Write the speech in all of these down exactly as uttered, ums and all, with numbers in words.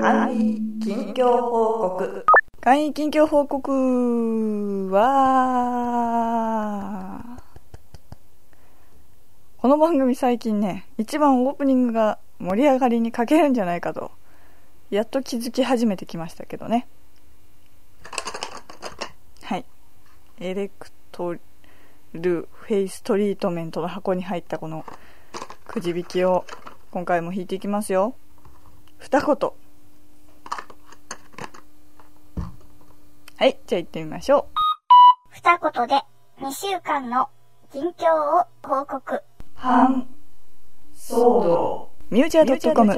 簡易近況報告。簡易近況報告は、この番組最近ね、一番オープニングが盛り上がりに欠けるんじゃないかとやっと気づき始めてきましたけどね。はい、エレクトルフェイストリートメントの箱に入ったこのくじ引きを今回も引いていきますよ。二言。はい、じゃあ行ってみましょう。 二言でにしゅうかんの近況を報告。 反騒動ミュージア .com。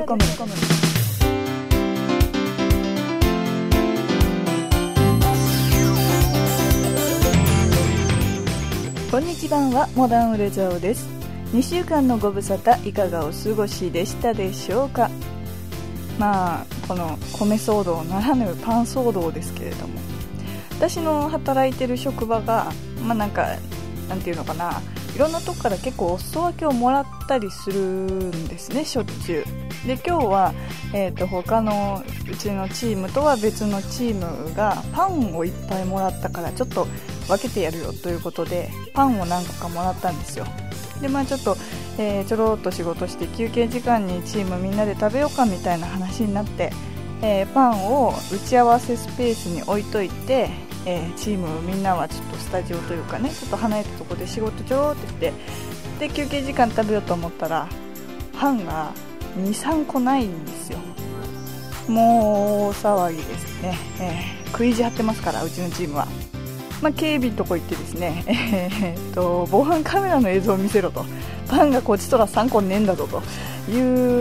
こんにちは、モダンウレザオです。にしゅうかんのご無沙汰いかがお過ごしでしたでしょうか。まあこの米騒動ならぬパン騒動ですけれども、私の働いてる職場がまあなんかなんていうのかな、いろんなとこから結構お裾分けをもらったりするんですね、しょっちゅうで。今日は、えーと、他のうちのチームとは別のチームがパンをいっぱいもらったからちょっと分けてやるよということでパンを何個かもらったんですよ。でまあちょっと、えー、ちょろっと仕事して休憩時間にチームみんなで食べようかみたいな話になって、えー、パンを打ち合わせスペースに置いといて、えー、チームみんなはちょっとスタジオというかね、ちょっと離れたところで仕事ちょろってしてで休憩時間食べようと思ったらパンが にさんこないんですよ。もう大騒ぎですね、えー、食い意地張ってますからうちのチームは。まあ、警備のとこ行ってですね、えー、っと防犯カメラの映像を見せろと、パンがこっちとらさんこねえんだぞという、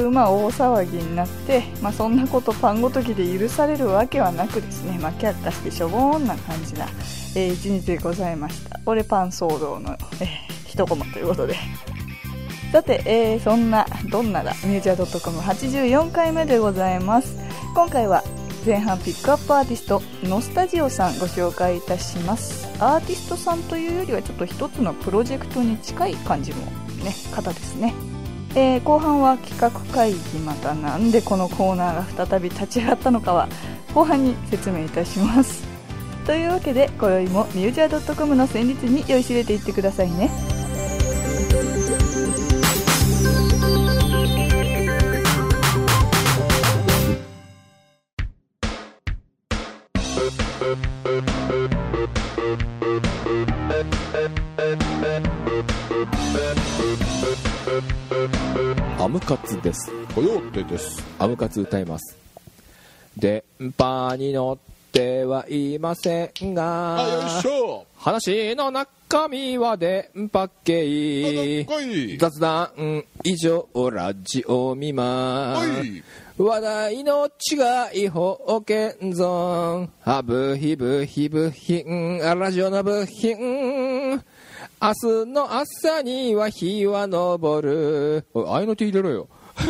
まあ、大騒ぎになって、まあ、そんなことパンごときで許されるわけはなくですね、まあ、キャッタしてしょぼーんな感じな、えー、一日でございました。これパン騒動の、えー、一コマということで、さて、えー、そんなどんなだミュージア .com はちじゅうよんかいめでございます。今回は前半ピックアップアーティストノスタジオさんご紹介いたします。アーティストさんというよりはちょっと一つのプロジェクトに近い感じの、ね、方ですね。えー、後半は企画会議、またなんでこのコーナーが再び立ち上がったのかは後半に説明いたします。というわけで今宵もミュージア .com の旋律に酔いしれていってくださいね。 アムカツです。 コヨーテです。 アムカツ歌います。電波に乗ってはいませんが、 あ、よいしょ。 話の中身は電波系。雑談以上ラジオ見まー。話題の違い保険ゾーン、あぶひぶひ部品、ラジオの部品、明日の朝には日は昇る。おい、あいの手入れろよ。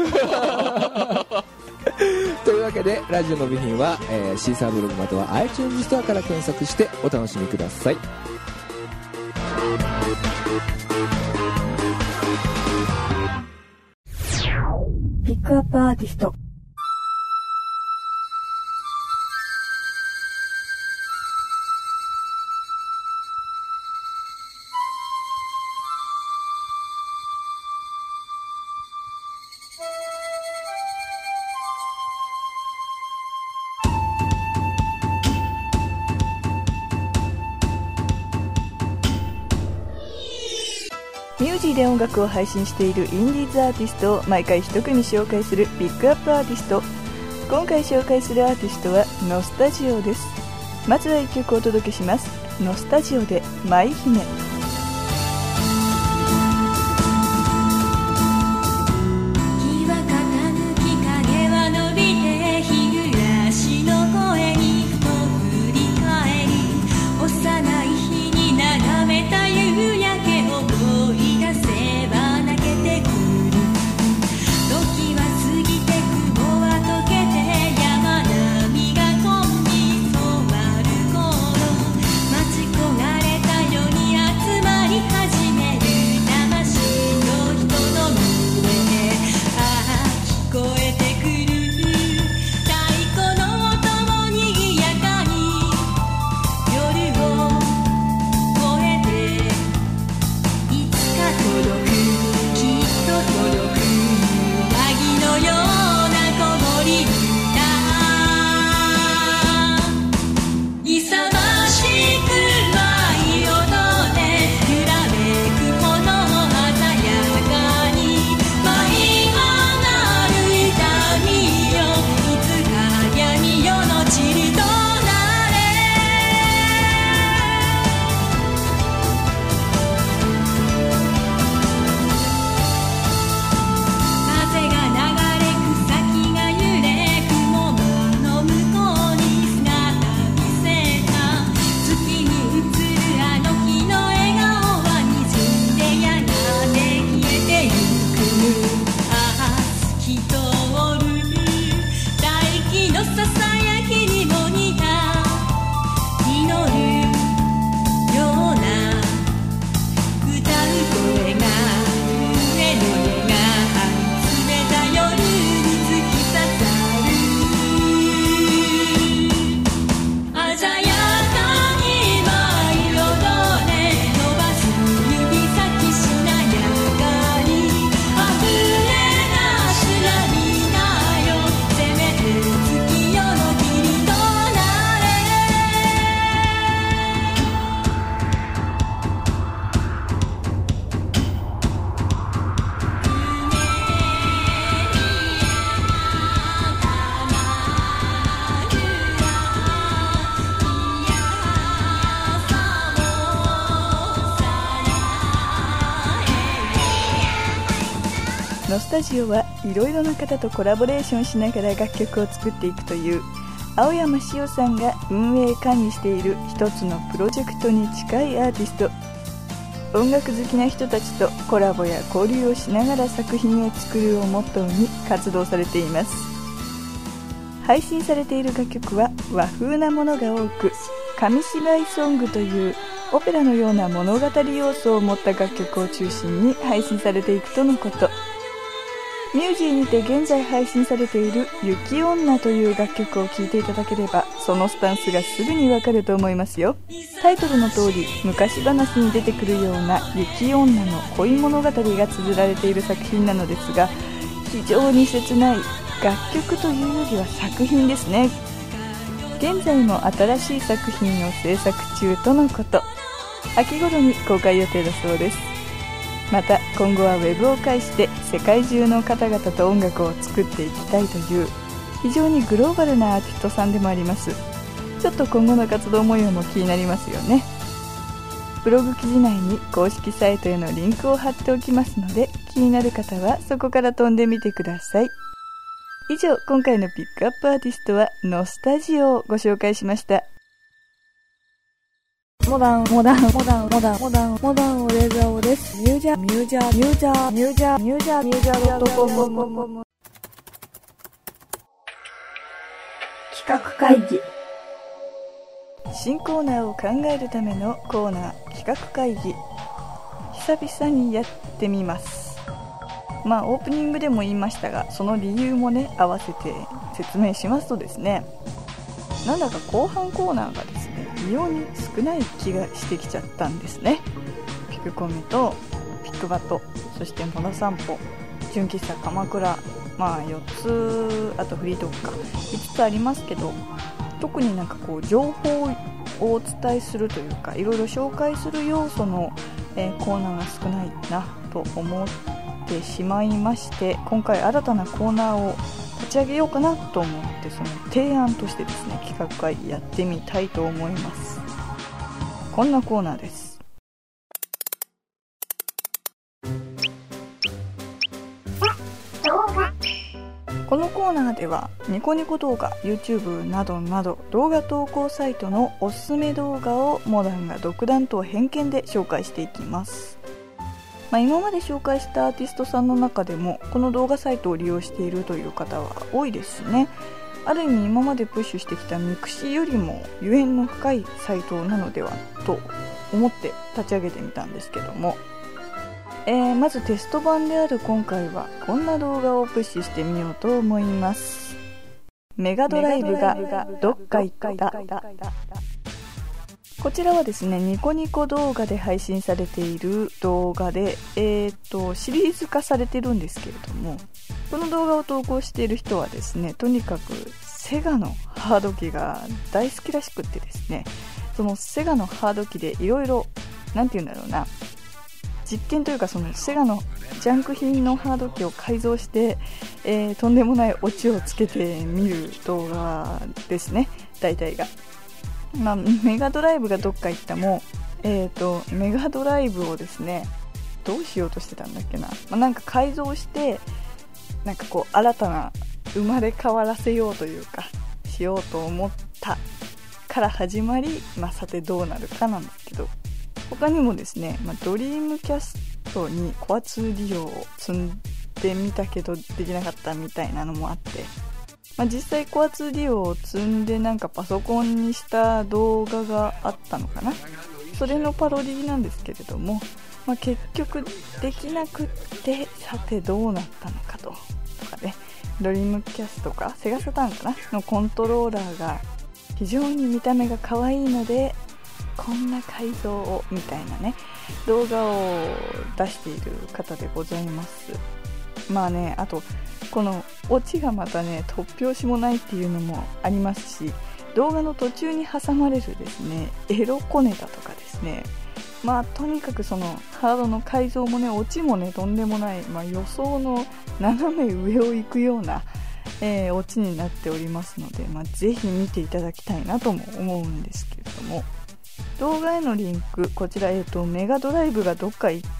というわけでラジオの部品は、えー、シーサーブログまたは iTunes ストアから検索してお楽しみください。 ピックアップアーティスト。ミュージーで音楽を配信しているインディーズアーティストを毎回一組紹介するピックアップアーティスト。今回紹介するアーティストはノスタジオです。まずはいっきょくお届けします。ノスタジオで舞姫。 待ち焦がれたように熱タジオはいろいろな方とコラボレーションしながら楽曲を作っていくという青山しおさんが運営管理している一つのプロジェクトに近いアーティスト。音楽好きな人たちとコラボや交流をしながら作品を作るをモットーに活動されています。配信されている楽曲は和風なものが多く、紙芝居ソングというオペラのような物語要素を持った楽曲を中心に配信されていくとのこと。ミュージーにて現在配信されている雪女という楽曲を聴いていただければ、そのスタンスがすぐにわかると思いますよ。タイトルの通り、昔話に出てくるような雪女の恋物語が綴られている作品なのですが、非常に切ない楽曲というよりは作品ですね。現在も新しい作品を制作中とのこと。秋頃に公開予定だそうです。また今後はウェブを介して世界中の方々と音楽を作っていきたいという非常にグローバルなアーティストさんでもあります。ちょっと今後の活動模様も気になりますよね。ブログ記事内に公式サイトへのリンクを貼っておきますので、気になる方はそこから飛んでみてください。以上、今回のピックアップアーティストはノスタジオをご紹介しました。モダンモダンモダンモダンモダンモダンオレザオです。ミュージャーミュージャーミュージャーミュージャーミュージャーミュージャードットコム。 企画会議。 新コーナーを考えるためのコーナー、企画会議。久々にやってみます。まあオープニングでも言いましたが、その理由もね合わせて説明しますとですね、なんだか後半コーナーがですね異様に少ない気がしてきちゃったんですね。ピクコミとピックバト、そしてモダ散歩、純喫茶鎌倉、まあよっつ、あとフリートークかいつつありますけど、特になんかこう情報をお伝えするというか、いろいろ紹介する要素の、えー、コーナーが少ないなと思ってしまいまして、今回新たなコーナーを立ち上げようかなと思って、その提案としてですね企画会やってみたいと思います。こんなコーナーです。このコーナーではニコニコ動画、 YouTube などなど動画投稿サイトのおすすめ動画をモダンが独断と偏見で紹介していきます。まあ、今まで紹介したアーティストさんの中でもこの動画サイトを利用しているという方は多いですね。ある意味今までプッシュしてきたミクシーよりもゆえんの深いサイトなのではと思って立ち上げてみたんですけども、えー、まずテスト版である今回はこんな動画をプッシュしてみようと思います。メガドライブがどっか行った。こちらはですねニコニコ動画で配信されている動画で、えーとシリーズ化されてるんですけれども、この動画を投稿している人はですね、とにかくセガのハード機が大好きらしくってですね、そのセガのハード機でいろいろなんていうんだろうな、実験というか、そのセガのジャンク品のハード機を改造して、えー、とんでもないオチをつけてみる動画ですね、大体が。まあ、メガドライブがどっか行ったも、えーと、メガドライブをですね、どうしようとしてたんだっけな、まあ、なんか改造して、なんかこう新たな生まれ変わらせようというか、しようと思ったから始まり、まあ、さてどうなるかなんですけど、他にもですね、まあ、ドリームキャストにコアツーディオを積んでみたけどできなかったみたいなのもあって、まあ、実際コアツーディオを積んでなんかパソコンにした動画があったのかな、それのパロディなんですけれども、まあ、結局できなくって、さてどうなったのかととかね、ドリームキャストかセガサターンかなのコントローラーが非常に見た目が可愛いのでこんな改造をみたいなね動画を出している方でございます。まあね、あとこのオチがまたね突拍子もないっていうのもありますし、動画の途中に挟まれるですねエロ小ネタとかですね、まあとにかくそのハードの改造もね、オチもねとんでもない、まあ、予想の斜め上を行くような、えー、オチになっておりますので、まあ、ぜひ見ていただきたいなとも思うんですけれども、動画へのリンクこちら、えーと、メガドライブがどっか行った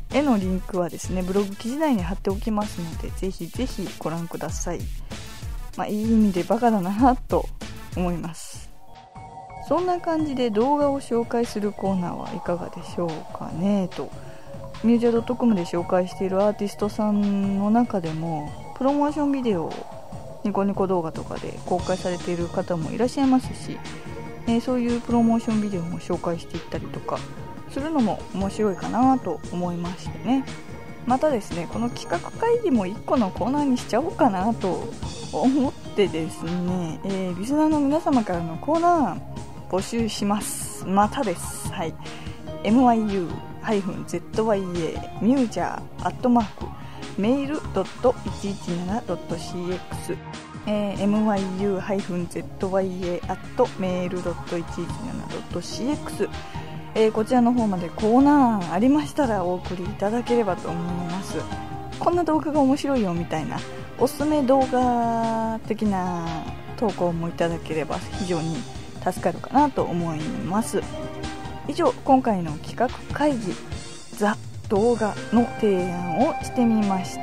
絵のリンクはですねブログ記事内に貼っておきますので、ぜひぜひご覧ください。まあいい意味でバカだなと思います。そんな感じで動画を紹介するコーナーはいかがでしょうかねと。ミュージア .com で紹介しているアーティストさんの中でもプロモーションビデオをニコニコ動画とかで公開されている方もいらっしゃいますし、えー、そういうプロモーションビデオも紹介していったりとかするのも面白いかなと思いましてね。またですね、この企画会議もいっこのコーナーにしちゃおうかなと思ってですね、えー、リスナーの皆様からのコーナー募集します。またです。はい。エムワイユー ゼットワイエー ミュージャーアットマークメール ドットいちいちなな ドット シーエックス、えー、エムワイユー ゼットワイエー アットメール ドットいちいちなな ドット シーエックス、えー、こちらの方までコーナーありましたらお送りいただければと思います。こんな動画が面白いよみたいなおすすめ動画的な投稿もいただければ非常に助かるかなと思います。以上、今回の企画会議ザ動画の提案をしてみました。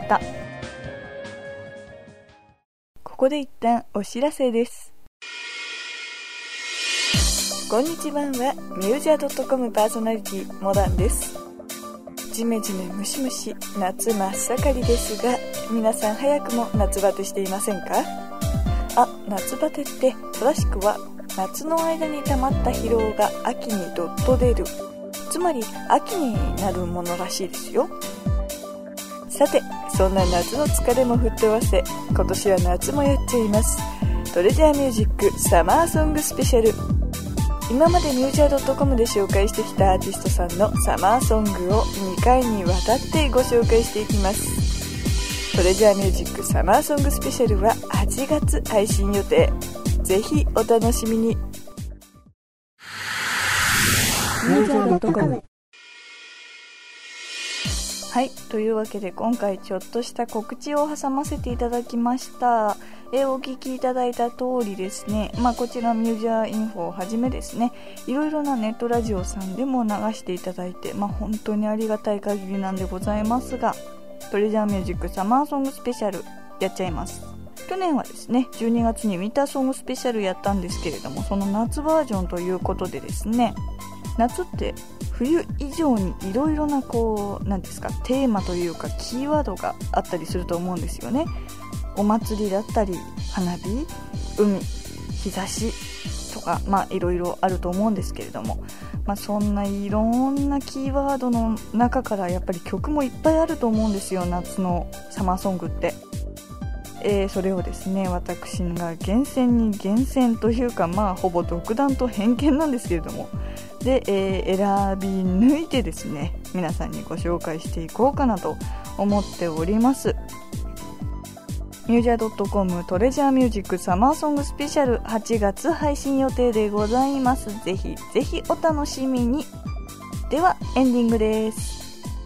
ここで一旦お知らせです。こんにちは、ミュージア .com パーソナリティモダンです。ジメジメムシムシ夏真っ盛りですが、皆さん早くも夏バテしていませんか？あ、夏バテって正しくは夏の間に溜まった疲労が秋にどっと出る、つまり秋になるものらしいですよ。さて、そんな夏の疲れも吹っ飛ばせ、今年は夏もやっちゃいます。トレジャーミュージックサマーソングスペシャル。今までミュージア .com で紹介してきたアーティストさんのサマーソングをにかいにわたってご紹介していきます。トレジャーミュージックサマーソングスペシャルははちがつ配信予定。ぜひお楽しみに。ミュージア .com。 はい、というわけで今回ちょっとした告知を挟ませていただきました。えお聞きいただいた通りですね、まあ、こちらミュージアインフォをはじめですね、いろいろなネットラジオさんでも流していただいて、まあ、本当にありがたい限りなんでございますが、トレジャーミュージックサマーソングスペシャルやっちゃいます。去年はですねじゅうにがつにウィンターソングスペシャルやったんですけれども、その夏バージョンということでですね、夏って冬以上にいろいろなこうなんですかテーマというかキーワードがあったりすると思うんですよね。お祭りだったり花火、海、日差しとか、まあいろいろあると思うんですけれども、まあ、そんないろんなキーワードの中からやっぱり曲もいっぱいあると思うんですよ、夏のサマーソングって。えー、それをですね私が厳選に厳選というか、まあほぼ独断と偏見なんですけれども、で、えー、選び抜いてですね皆さんにご紹介していこうかなと思っております。ミュージア .com トレジャーミュージックサマーソングスペシャルはちがつ配信予定でございます。ぜひぜひお楽しみに。ではエンディングです。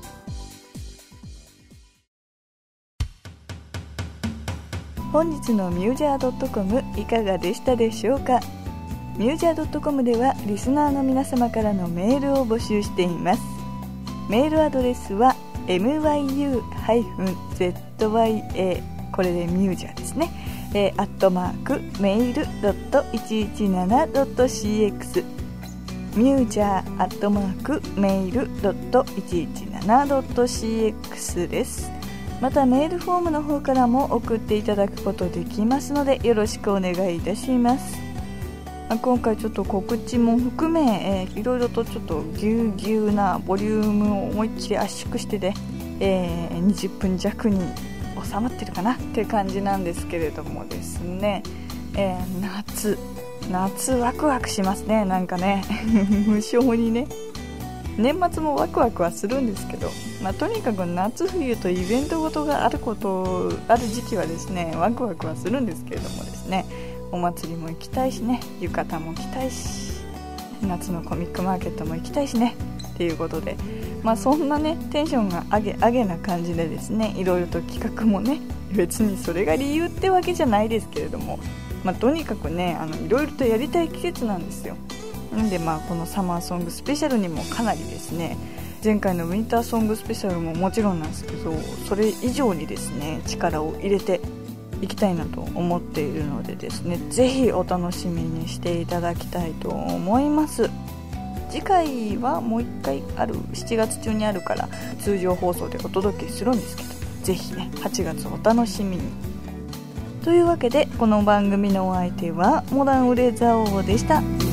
本日のミュージア .com いかがでしたでしょうか。ミュージア .com ではリスナーの皆様からのメールを募集しています。メールアドレスは エムワイユー ゼットワイエー これでミュージアですね、えー、アットマークメール ドットいちいちなな ドット シーエックス ミュージャーアットマークメール ドットいちいちなな ドット シーエックス です。またメールフォームの方からも送っていただくことできますのでよろしくお願いいたします。今回ちょっと告知も含め、えー、いろいろとちょっとぎゅうぎゅうなボリュームを思いっきり圧縮してで、えー、にじゅっぷん弱に収まってるかなって感じなんですけれどもですね、えー、夏夏ワクワクしますね。なんかね無性にね、年末もワクワクはするんですけど、まあ、とにかく夏冬とイベントごとがあることある時期はですねワクワクはするんですけれどもですね、お祭りも行きたいしね、浴衣も着たいし、夏のコミックマーケットも行きたいしねっていうことで、まあそんなねテンションが上げ上げな感じでですね、いろいろと企画もね、別にそれが理由ってわけじゃないですけれども、まあとにかくねあのいろいろとやりたい季節なんですよ。なんでまあこのサマーソングスペシャルにもかなりですね、 前回のウィンターソングスペシャルももちろんなんですけど、それ以上にですね力を入れていきたいなと思っているのでですね、ぜひお楽しみにしていただきたいと思います。次回はもう一回ある、しちがつ中にあるから通常放送でお届けするんですけど、ぜひねはちがつお楽しみに。というわけでこの番組のお相手はモダンウレザオでした。